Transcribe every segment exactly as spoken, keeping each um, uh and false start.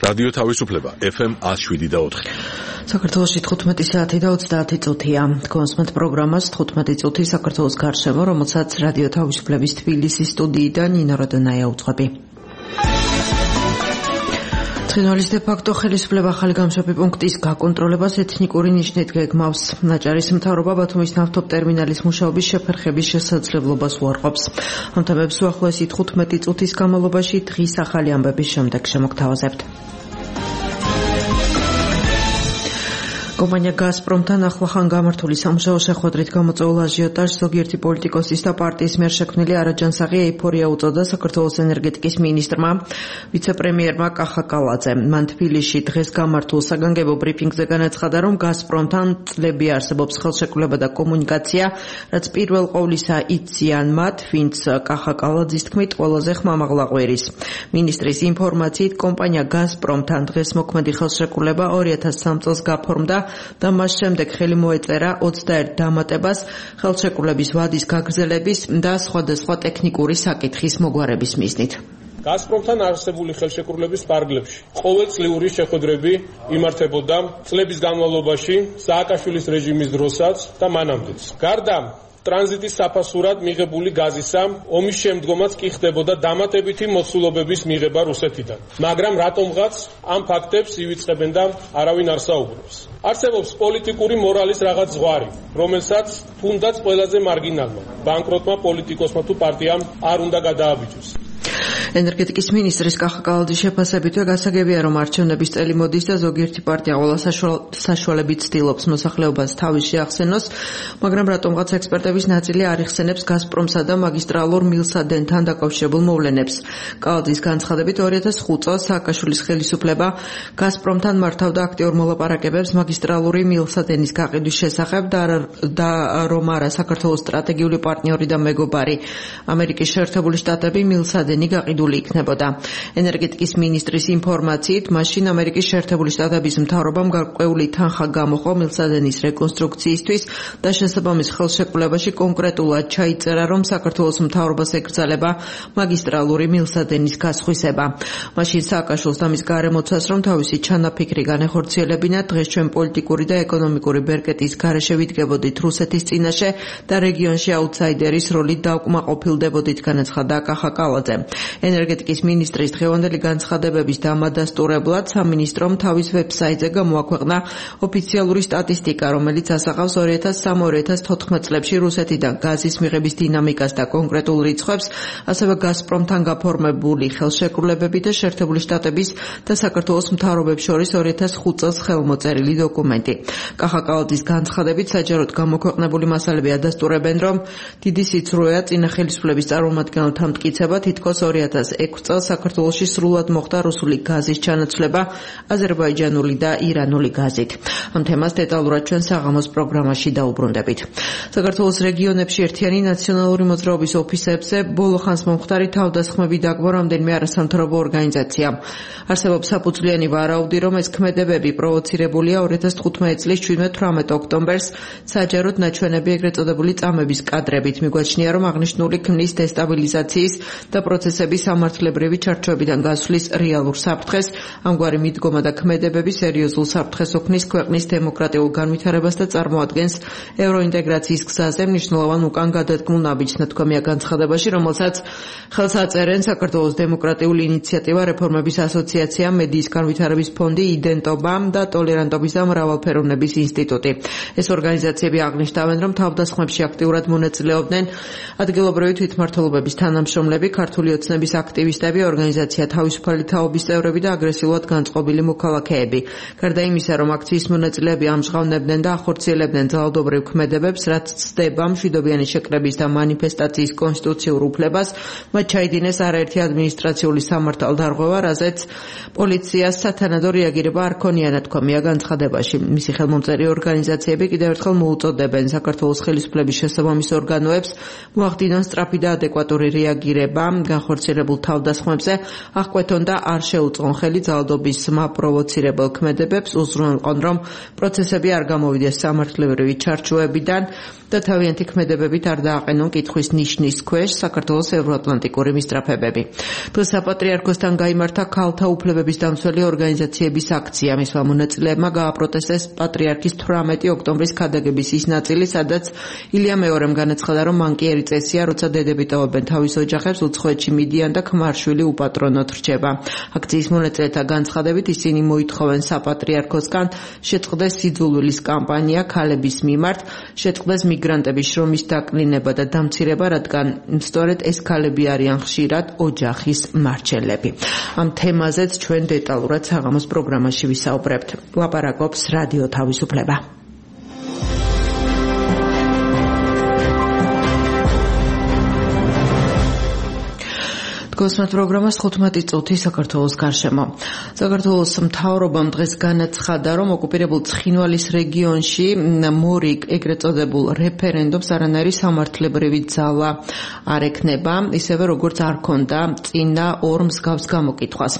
რადიო თავისუფლება ეფ ემ ათს შვიდი და ოთხი. საქართველოში თხუთმეტი საათი და ოცდაათი წუთია. გონსმენთ პროგრამას თხუთმეტი წუთი საქართველოს გარშემო, რომელსაც რადიო თავისუფლების თბილისის სტუდიიდან ნინო როდონაია უძღვები. ცხინვალის დე-ფაქტო ხელისუფლება ახალი გამშვები პუნქტის გაკონტროლებას ეთნიკური ნიშნით გეგმავს. ნაჭარის მთავრობა ბათუმის ნავთობ ტერმინალის მუშაობის შეფერხების შესაძლებლობას უარყოფს. ამ თემებს უახლოესი თხუთმეტი წუთის განმავლობაში დღის ახალი ამბების შემდეგ შემოგთავაზებთ. კომპანია გაზპრომთან ახლახან გამართული სამუშაო შეხვედრით გამოწვეულ აჟიოტაჟს ზოგიერთი პოლიტიკოსის და პარტიის მიერ შექმნილი არაჯანსაღი ეიფორია უწოდა საქართველოს ენერგეტიკის მინისტრმა, ვიცე-პრემიერმა კახა კალაძემ. მან თბილისში დღეს გამართულ საგანგებო ბრიფინგზე განაცხადა, რომ გაზპრომთან წლები არსებობს ხელშეკრულება და კომუნიკაცია, რაც პირველ ყოვლისა იციან მათ, ვინც კახა კალაძის თქმით ყველაზე ხმამაღლა ყვირის. მინისტრის ინფორმაციით, კომპანია გაზპრომთან დღეს მოქმედი ხელშეკრულება ორი ათას სამი წელს გაფორმდა და მას შემდეგ ხელი მოეწერა ოცდაერთ დამატებას ხელშეკრულების ვადის გაგრძელების და სხვადასხვა ტექნიკური საკითხის მოგვარების მიზნით. გაზპრომთან არსებული ხელშეკრულების პარგლებში ყოველწლიური შეხვედრები იმართებოდა წლების განმავლობაში სააკაშვილის რეჟიმის დროსაც და მანამდეც. გარდა ტრანზიტის საფასურად მიღებული გაზისა ომის შემდგომაც კი ხდებოდა დამატებითი მოცულობების მიღება რუსეთიდან. მაგრამ რატომღაც ამ ფაქტებს ივიწყებენ და არავინ არ საუბრობს. არსებობს პოლიტიკური მორალის რაღაც ზღვარი, რომელსაც თუნდაც ყველაზე მარგინალმა, ბანკროტმა პოლიტიკოსმა თუ პარტიამ არ უნდა გადააბიჯოს. ენერგეტიკის მინისტრის კახა კალაძის შეფასებითვე გასაგებია, რომ არჩევნების წელი მოდის და ზოგიერთი პარტია ყველა საშუალებით ცდილობს მოსახლეობას თავის შეახსენოს, მაგრამ რატომღაც ექსპერტების ნაწილი არ იხსენებს გაზპრომსა და მაგისტრალურ მილსადენთან დაკავშირებულ მოვლენებს. კალაძის განცხადებით ორი ათას ხუთ წელს სააკაშვილის ხელისუფლება გაზპრომთან მართავდა აქტიურ მოლაპარაკებებს მაგისტრალური მილსადენის გაყიდვის შესახებ და, და რომ არა საქართველოს სტრატეგიული პარტნიორი და მეგობარი ამერიკის შეერთებული შტატები მილსადენი გაყიდული იქნებოდა. ენერგეტიკის მინისტრის ინფორმაციით, მაშინ ამერიკის შეერთებული შტატების მთავრობამ გარკვეული თანხა გამოყო მილსადენის რეკონსტრუქციისთვის და შესაბამის ხელშეკრულებაში კონკრეტულად ჩაიწერა, რომ საქართველოს მთავრობას ეკრძალება მაგისტრალური მილსადენის გასხვისება. მაშინ სააკაშვილს და მის გარემოცას, რომ თავისი ჩანაფიქრი განეხორციელებინა, დღეს ჩვენ პოლიტიკური და ეკონომიკური ბერკეტის გარეშე ვიდგებოდით რუსეთის წინაშე და რეგიონში აუთსაიდერის როლით დაუკმაყოფილდებოდით, განაცხადა კახა კალაძე. ენერგეტიკის მინისტრის დღევანდელი განცხადებების დამადასტურებლად სამინისტრომ თავის ვებსაიტზე გამოაქვეყნა ოფიციალური სტატისტიკა, რომელიც ასახავს ორი ათას სამი ორი ათას თოთხმეტ წლებში რუსეთიდან გაზის მიღების დინამიკას და კონკრეტულ რიცხვებს, ასევე გაზპრომთან გაფორმებული ხელშეკრულებები და შეერთებული შტატების და საქართველოს მთავრობებს შორის ორი ათას ხუთ წელს ხელმოწერილი დოკუმენტი. კახა კალაძის განცხადებით საჯაროდ გამოქვეყნებული მასალები ადასტურებენ, რომ დიდი სიცრუეა წინა ხელისუფლების წარმომადგენელთა მტკიცება, თითქოს ორი ათას ექვსი წელს საქართველოში სრულად მოხდა რუსული გაზის ჩანაცვლება აზერბაიჯანული და ირანული გაზით. ამ თემას დეტალურად ჩვენ საღამოს პროგრამაში დაუბრუნდებით. საქართველოს რეგიონებში ერთიანი ნაციონალური მოძრაობის ოფისებზე ბოლო ხანს მომხდარი თავდასხმები დაგმო რამდენიმე არასამთავრობო ორგანიზაციამ. არსებობს საფუძვლიანი ვარაუდი, რომ ეს ქმედებები პროვოცირებულია ორი ათას თხუთმეტი წლის შვიდმეტ-თვრამეტ ოქტომბერს საჯაროდ ნაჩვენები ეგრეთ წოდებული წამების კადრებით. მიგვაჩნია, რომ აღნიშნული ქმნის დესტაბილიზაციის და პროცესების სამართლებრივი ჩარჩოებიდან გასვლის რეალურ საფრთხეს, ამგვარი მიდგომა და ქმედებები სერიოზულ საფრთხეს ოქმნის ქვეყნის დემოკრატიულ განვითარებას და წარმოადგენს ევროინტეგრაციის გზაზე მნიშვნელოვან უკან გადადგმულ ნაბიჯს, ნათქვამია განცხადებაში, რომელსაც ხელს აწერენ საქართველოს დემოკრატიული ინიციატივა, რეფორმების ასოციაცია, მედიის განვითარების ფონდი, იდენტობა და ტოლერანტობის და მრავალფეროვნების ინსტიტუტი. ეს ორგანიზაციები აღნიშნავენ, რომ თავდასხმებში აქტიურად მონაწილეობდნენ ადგილობრივი თვითმმართველობების თანამშრომლები, ქართული ოცნების აქტივისტები, ორგანიზაცია თავისუფალი თაობის წევრები და აგრესიულად განწყობილი მოქალაქეები. გარდა იმისა, რომ აქციის მონაწილეები ამჟღავნებდნენ და ახორციელებდნენ ძალადობრივ ქმედებებს, რაც ცდება მშვიდობიანი შეკრების და მანიფესტაციის კონსტიტუციურ უფლებას, მათ ჩაიდინეს არაერთი ადმინისტრაციული სამართალდარღვევა, რაზეც პოლიციას სათანადო რეაგირება არ ქონია, ნათქვამია განცხადებაში. მისი ხელმომწერი ორგანიზაციები კიდევ ერთხელ მოუწოდებენ საქართველოს ხელისუფლების შესაბამის ორგანოებს მოახდინონ სწრაფი და ადეკვატური რეაგირება განხორციელებულ განსაკუთრებულ თავდასხმებზე აღკვეთონ და არ შეუწყონ ხელი ძალადობის მაპროვოცირებელ ქმედებებს, უზრუნველყონ, რომ პროცესები არ გამოვიდეს სამართლებრივი ჩარჩოებიდან და თავიანთი ქმედებებით არ დააყენონ კითხვის ნიშნის ქვეშ საქართველოს ევროატლანტიკური მისწრაფებები. დღეს საპატრიარქოსთან გაიმართა ქალთა უფლებების დამცველი ორგანიზაციების აქცია. მისმა მონაწილეებმა გააპროტესტეს პატრიარქის თვრამეტი ოქტომბრის ქადაგების ის ნაწილი, სადაც ილია მეორემ განაცხადა, რომ მან კი ერი წესია, როცა დედები ტოვებენ თავის ოჯახებს, უცხოეთში მიდიან და ქმარშვილი უპატრონოდ რჩება. აქციის მონაწილეთა განცხადებით ისინი მოითხოვენ საპატრიარქოსგან შეწყდეს სიძულვილის კამპანია ქალების მიმართ, შეწყდეს მიგრანტების შრომის დაკლინება და დამცირება, რადგან სწორედ ეს ქალები არიან ხშირად ოჯახის მარჩელები. ამ თემაზეც ჩვენ დეტალურად საღამოს პროგრამაში ვისაუბრებთ. ლაპარაკობს რადიო თავისუფლება. გოსმათ პროგრამას თხუთმეტი წუთი საქართველოს გარშემო. საქართველოს მთავრობამ დღეს განაცხადა, რომ ოკუპირებულ ცხინვალის რეგიონში მორიგ ეგრეთ წოდებულ რეფერენდუმს არანაირი სამართლებრივი ძალა არ ექნება, ისევე როგორც არ ქონდა წინა ორ მსგავს გამოკითხვას.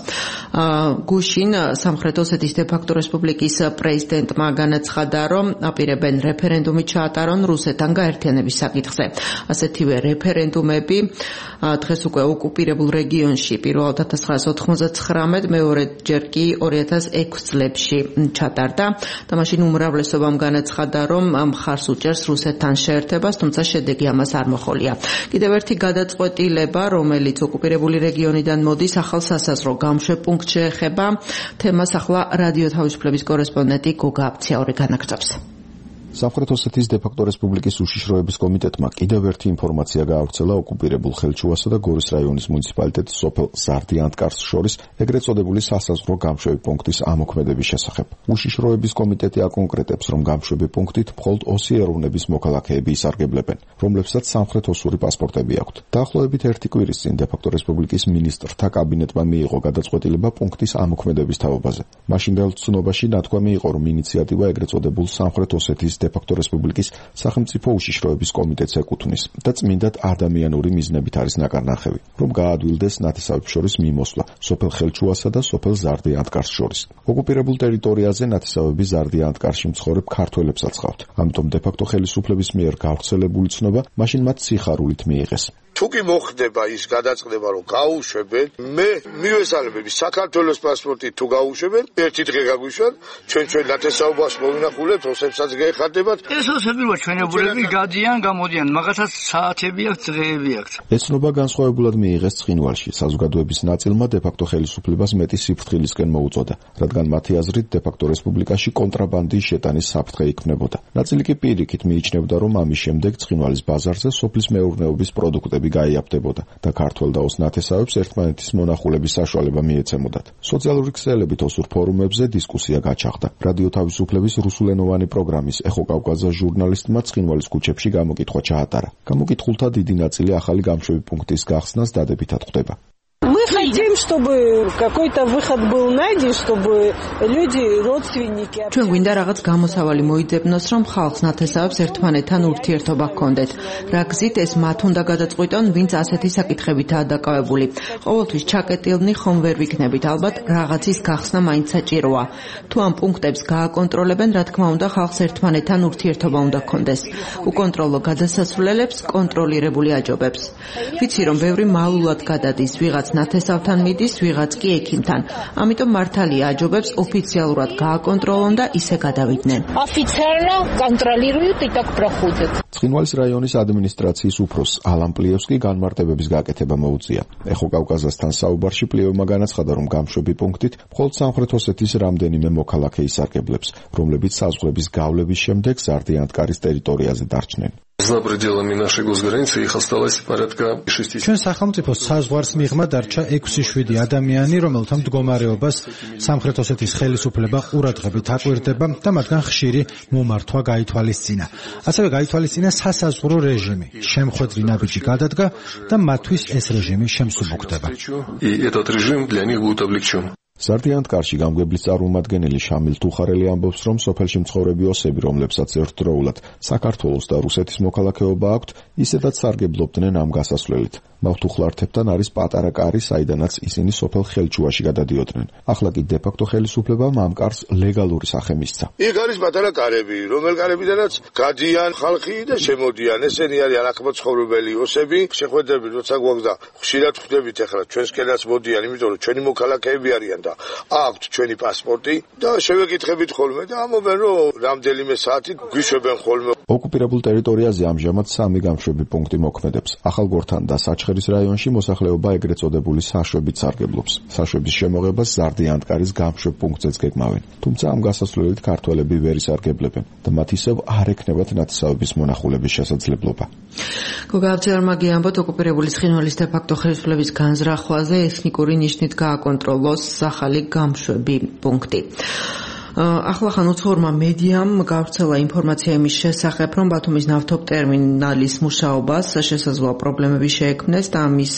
გუშინ სამხრეთ ოსეთის დე-ფაქტო რესპუბლიკის პრეზიდენტმა განაცხადა, რომ აპირებენ რეფერენდუმი ჩაატარონ რუსეთთან გაერთიანების საკითხზე. ასეთივე რეფერენდუმები დღეს უკვე ოკუპირებულ რეგიონში პირველად ოთხ ათას ოთხმოცდათხრამეტ, მეორეჯერ კი ორი ათას ექვსი წლებში ჩატარდა და მაშინ უმრავლესობამ განაცხადა, რომ მხარს უჭერს რუსეთთან შეერთებას, თუმცა შედეგი ამას არ მოჰყოლია. კიდევ ერთი გადაწყვეტილება, რომელიც ოკუპირებული რეგიონიდან მოდის, ახალ სასაზღვრო გამშვებ პუნქტს შეეხება. თემას ახლა რადიო თავისუფლების კორესპონდენტი გოგა აფციაური განაგრძობს. სამხრეთ ოსეთის დე-ფაქტო რესპუბლიკის უშიშროების კომიტეტმა კიდევ ერთი ინფორმაცია გაავრცელა ოკუპირებულ ხელჩუასა და გორის რაიონის მუნიციპალიტეტის სოფელ ზარდიანტკარს შორის ეგრეთ წოდებული სასაზღვრო გამშვები პუნქტის ამოქმედების შესახებ. უშიშროების კომიტეტი აკონკრეტებს, რომ გამშვები პუნქტით მხოლოდ ოსი ეროვნების მოქალაქეები ისარგებლებენ, რომლებსაც სამხრეთ ოსური პასპორტები აქვთ. დაახლოებით ერთი კვირის წინ დე-ფაქტო რესპუბლიკის მინისტრთა კაბინეტმა მიიღო გადაწყვეტილება პუნქტის ამოქმედების თაობაზე. მაშინდელ ცნობაში ნათქვამი იყო, რომ ინიციატივა ეგრეთ წოდებულ სამხრეთ ოსეთის დე-ფაქტო რესპუბლიკის სახელმწიფო უშიშროების კომიტეტს ეკუთვნის და წმინდად ადამიანური მიზნებით არის ნაკარნახევი, რომ გაადვილდეს ნათესავებს შორის მიმოსვლა სოფელ ხელჩუასა და სოფელ ზარდიანტკარს შორის. ოკუპირებულ ტერიტორიაზე ნათესავები ზარდიანტკარში მცხოვრებ ქართველებსაც ჰყავთ. ამიტომ დე-ფაქტო ხელისუფლების მიერ გავრცელებული ცნობა მაშინ მათ სიხარულით მიიღეს. თუ კი მოხდება ის გადაწყდება, რომ გაუშვებენ, მე მივესალმები საქართველოს პასპორტით თუ გაუშვებენ, ერთი დღე გაგვიშვან, ჩვენ ჩვენ ნათესაობას მოვინახულებთ, ოსებსაც გეხარდებათ. ეს ოსები ჩვენებულები გადიან, გამოდიან, მაგასაც საათები აქვს, დღეები აქვს. ეს ცნობა განსხვავებულად მიიღეს ცხინვალში. საზოგადოების ნაწილმა დე-ფაქტო ხელისუფლებას მეტი სიფრთხილისკენ მოუწოდა, რადგან მათი აზრით დე-ფაქტო რესპუბლიკაში კონტრაბანდის შეტანის საფრთხე იქმნებოდა. ნაწილი კი პირიქით მიიჩნევდა, რომ ამის შემდეგ ცხინვალის ბაზარზე სოფლის მეურნეობის პროდუქტები გაიაფდებოდა და ქართველ და ოს ნათესავებს ერთმანეთის მონახულების საშუალება მიეცემოდათ. სოციალური ქსელებით ოსურ ფორუმებზე დისკუსია გაჩაღდა. რადიო თავისუფლების რუსულენოვანი პროგრამის ეხო კავკაზა ჟურნალისტმა ცხინვალის ქუჩებში გამოკითხვა ჩაატარა. გამოკითხულთა დიდი ნაწილი ახალი გამშვები პუნქტის გახსნას დადებითად ხვდება. Мы хотим, чтобы какой-то выход был найден, чтобы люди, родственники... ჩვენ გვინდა რაღაც გამოსავალი მოიძებნოს, რომ ხალხს ნათესავებს ერთმანეთთან ურთიერთობა ჰქონდეთ. რა გზით ეს მათ უნდა გადაწყვიტონ, ვინც ასეთი საკითხებითაა დაკავებული. ყოველთვის ჩაკეტილნი ხომ ვერ ვიქნებით, ალბათ რაღაცის გახსნა მაინც საჭიროა. თუ ამ პუნქტებს გააკონტროლებენ, რა თქმა უნდა, ხალხს ერთმანეთთან ურთიერთობა უნდა ჰქონდეს. უკონტროლო გადასასვლელებს კონტროლირებული აჯობებს. ვიცი, რომ ბევრი მალულად გადადის, ვიღაც ნათესავთან მიდის, ვიღაც კი ექიმთან. ამიტომ მართალია აჯობებს ოფიციალურად გააკონტროლონ და ისე გადავიდნენ. Официально контролируют и так проходят. ცხინვალის რაიონის ადმინისტრაციის უფროსს ალან პლიევსკი განმარტებების გაკეთება მოუწია. ეხო კავკაზასთან საუბარში პლიევმა განაცხადა, რომ გამშვები პუნქტით მხოლოდ სამხრეთ ოსეთის რამდენიმე მოქალაქე ისარგებლებს, რომლებიც საზღვრების გავლების შემდეგ ზარდიანტკარის ტერიტორიაზე დარჩნენ. За пределами нашей госграницы их осталось порядка шести. ჩვენ სახელმწიფოს საზღვარს მიღმა დარჩა ექვსი შვიდი ადამიანი, რომელთა მდგომარეობას სამხრეთ ოსეთის ხელისუფლება ყურადღებით აკვირდება და მათგან ხშირი მომართვა გაითვალისწინა. ასევე გაითვალისწინა სასაზღვრო რეჟიმი. შემხვედრი ნაბიჯი გადადგა და მათთვის ეს რეჟიმი შემსუბუქდება. И этот режим для них будет облегчен. ზარდიანტკარში გამგებლის წარმომადგენელი შამილ თუხარელი ამბობს, რომ სოფელში მცხოვრები ოსები, რომლებსაც ერთდროულად საქართველოს და რუსეთის მოქალაქეობა აქვთ, ისედაც სარგებლობდნენ ამ გასასვლელით. მავთუხლართებთან არის პატარა კარი, საიდანაც ისინი სოფელ ხელჩუაში გადადიოდნენ. ახლა კი დე-ფაქტო ხელისუფლებამ ამ კარს ლეგალური სახე მისცა. იქ არის პატარა კარები, რომელ კარებიდანაც გადიან ხალხი და შემოდიან. ესენი არიან აქ მოცხოვრებელი ოსები. შეხვედრები როცა გვაქვს და ხშირად ხვდებით ახლა ჩვენსკენაც მოდიან, იმიტომ რომ ჩვენი მოქალაქეები არიან და აქვთ ჩვენი პასპორტი და შევეკითხებით ხოლმე და ამობენ რომ რამდენიმე საათი გვიშვებენ ხოლმე. ოკუპირებულ ტერიტორიაზე ამჟამად სამი გამშვები პუნქტი მოქმედებს. ახალგორთან და საჩხერის რაიონში მოსახლეობა ეგრეთ წოდებული საშვებით სარგებლობს. საშვების შემოღებას ზარდიანტკარის გამშვებ პუნქტზეც გეგმავენ. თუმცა ამ გასასვლელით ქართველები ვერ ისარგებლებენ და მათ ისევ არ ექნებათ ნათესავების მონახულების შესაძლებლობა. გოგა ავცელარმა გიამბოთ ოკუპირებული ცხინვალის დე-ფაქტო ხელისუფლების განზრახვაზე ეთნიკური ნიშნით გააკონტროლოს ახალი გამშვები პუნქტი. ახლახან უცხოურმა მედიამ გავრცელა ინფორმაცია იმის შესახებ, რომ ბათუმის ნავთობტერმინალის მუშაობას შესაძლოა პრობლემები შეექმნეს და ამის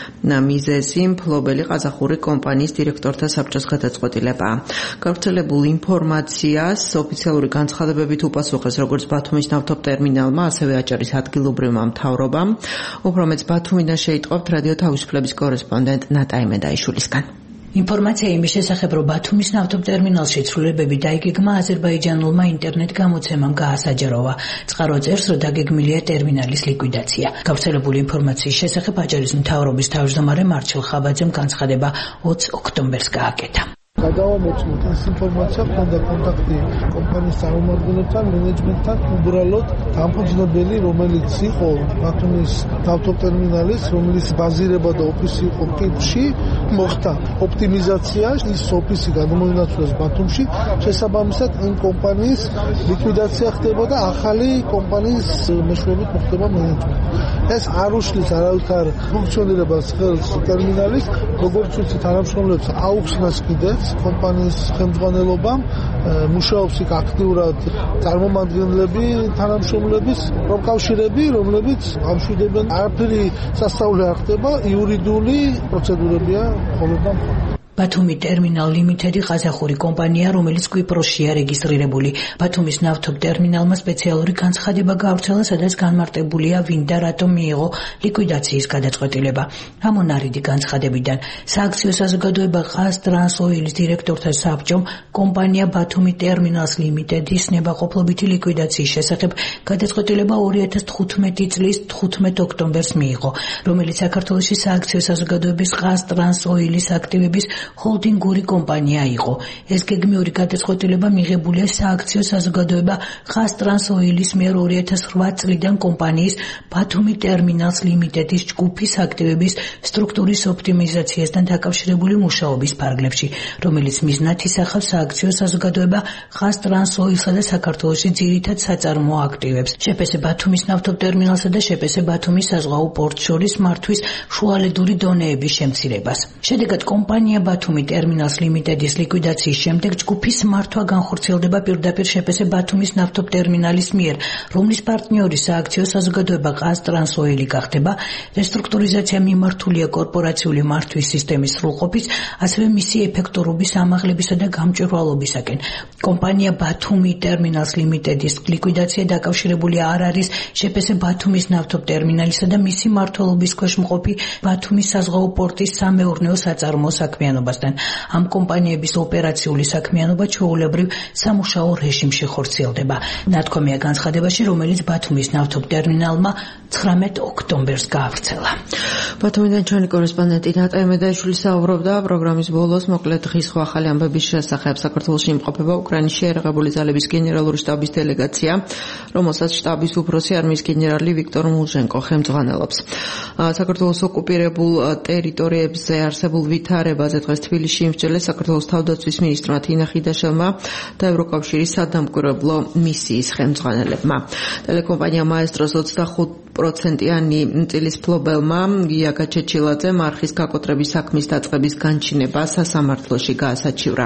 მიზეზი მფლობელი ყაზახური კომპანიის დირექტორთა საბჭოს გადაწყვეტილებაა. გავრცელებულ ინფორმაციას ოფიციალური განცხადებებით უპასუხეს როგორც ბათუმის ნავთობტერმინალმა, ასევე აჭარის ადგილობრივმა მთავრობამ. უფრო მეც ბათუმიდან შეიტყობთ რადიო თავისუფლების კორესპონდენტ ნატა იმედაიშვილისგან. ინფორმაცია იმის შესახებ, რომ ბათუმის ნავთობტერმინალში ცვლილებები დაიგეგმა აზერბაიჯანულმა ინტერნეტ გამოცემამ გაასაჯაროვა. წყარო წერს, რომ დაგეგმილია ტერმინალის ლიკვიდაცია. გავრცელებული ინფორმაციის შესახებ აჭარის მთავრობის თავმჯდომარე მარჩელ ხაბაძემ განცხადება ოცი ოქტომბერს გააკეთა. გადავამოწმოთ ეს ინფორმაცია, ჰქონდა კონტაქტი კომპანიის წარმომადგენლებთან, მენეჯმენტთან, უბრალოდ დამფუძნებელი, რომელიც იყო ბათუმის ნავთობტერმინალის, რომელიც ბაზირება და ოფისი იყო კიპრში, მოხდა ოპტიმიზაცია, ის ოფისი გადმოინაცვლეს ბათუმში, შესაბამისად იმ კომპანიის ლიკვიდაცია ხდება და ახალი კომპანიის მეშვეობით მოხდება მენეჯმენტი. ეს არ უშლის არავითარ ფუნქციონირებას ხელს ტერმინალის, როგორც ვიცით, თანამშრომლებს აუხსნას კიდეც კომპანიის ხელმძღვანელობამ, მუშაობს იქ აქტიურად წარმომადგენლები, თანამშრომლების პროკავშირები, რომლებიც ამშვიდებენ. არაფერი სასწაული არ ხდება, იურიდიული პროცედურებია მხოლოდ და მხოლოდ. ბათუმი ტერმინალ ლიმიტედი ყაზახური კომპანია, რომელიც კვიპროსშია რეგისტრირებული. ბათუმის ნავთობტერმინალმა სპეციალური განცხადება გავრცელა, სადაც განმარტებულია ვინ და რატომ მიიღო ლიკვიდაციის გადაწყვეტილება. ამონარიდი განცხადებიდან სააქციო საზოგადოება ყაზტრანსოილის დირექტორთა საბჭომ კომპანია ბათუმი ტერმინალს ლიმიტედის ნებაყოფლობითი ლიკვიდაციის შესახებ გადაწყვეტილება ორი ათას თხუთმეტი წლის თხუთმეტ ოქტომბერს მიიღო, რომელიც საქართველოში სააქციო საზოგადოების ყაზტრანსოილის აქტივების ჰოლდინგური კომპანია იყო. ეს გეგმიური გადაწყვეტილება მიღებულია სააქციო საზოგადოება ყაზტრანსოილის მიერ ორი ათას ოთხ წლიდან კომპანიის ბათუმი ტერმინალს ლიმიტედის ჯგუფის აქტივების სტრუქტურის ოპტიმიზაციასთან დაკავშირებული მუშაობის ფარგლებში, რომელიც მიზნად ისახავს სააქციო საზოგადოება ყაზტრანსოილსა და საქართველოში ძირითად საწარმოო აქტივებს, შეპესე ბათუმის ნავთობტერმინალსა და შეპესე ბათუმის საზღვაო პორტს შორის მართვის შუალედური დონეების შემცირებას. შედეგად კომპანია ბათუმი ტერმინალს ლიმიტედის ლიკვიდაციის შემდეგ ჯგუფის მართვა განხორციელდება პირდაპირ შეპესე ბათუმის ნავთობტერმინალის მიერ, რომლის პარტნიორი სააქციო საზოგადოება ყაზტრანსოილი გახდება. რესტრუქტურიზაცია მიმართულია კორპორაციული მართვის სისტემის სრულყოფის, ასევე მისი ეფექტურობის ამაღლებისა და გამჭვირვალობისაკენ. კომპანია ბათუმი ტერმინალს ლიმიტედის ლიკვიდაცია დაკავშირებული არ არის შეპესე ბათუმის ნავთობტერმინალისა და მისი მმართველობის ქვეშ მყოფი ბათუმის საზღვაო პორტის სამეურნეო საწარმოო საქმიანობასთან. ამ კომპანიების ოპერაციული საქმიანობა ჩვეულებრივ სამუშაო რეჟიმში ხორციელდება. ნათქვამია განცხადებაში, რომელიც ბათუმის ნავთობტერმინალმა ცხრამეტ ოქტომბერს გაავრცელა. ბათუმიდან ჩვენი კორესპონდენტი ნატა იმედაიშვილი საუბრობდა პროგრამის ბოლოს მოკლედ დღის ხო ახალი ამბების შესახებ. საქართველოში იმყოფება უკრაინის შეერაღებული ძალების გენერალური შტაბის დელეგაცია, რომელსაც შტაბის უფროსი არმიის გენერალი ვიქტორ მულჟენკო ხელმძღვანელობს. საქართველოს ოკუპირებულ ტერიტორიებზე არსებულ ვითარებაზე დღეს თბილისში იმსჯელეს საქართველოს თავდაცვის მინისტრმა თინა ხიდაშელმა და ევროკავშირის სადამკვირვებლო მისიის ხელმძღვანელებმა. ტელეკომპანია მაესტროს ოცდახუთ პროცენტიანი წილის ფლობელმა გია გაჩეჩილაძემ არხის გაკოტრების საქმის დაწყების განჩინება სასამართლოში გაასაჩივრა.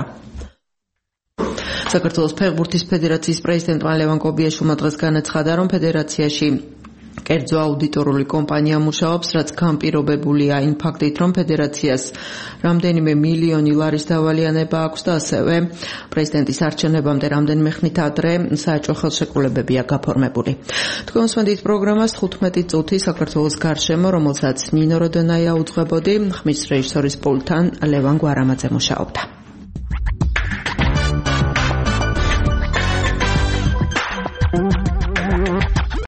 საქართველოს ფეხბურთის ფედერაციის პრეზიდენტმა ლევან კობიაშვილმა დღეს განაცხადა, რომ ფედერაციაში კერძო აუდიტორული კომპანია მუშაობს, რაც განპირობებულია იმ ფაქტით, რომ ფედერაციას რამდენიმე მილიონი ლარის დავალიანება აქვს და ასევე პრეზიდენტის არჩევნებამდე რამდენიმე ხნით ადრე საეჭვო ხელშეკრულებებია გაფორმებული. თქვენ უსმენთ პროგრამას თხუთმეტი წუთი საქართველოს გარშემო, რომელსაც ნინო როდონაია უძღვებოდი, ხმის რეჟისორის პულტთან ლევან გვარამაძე მუშაობდა.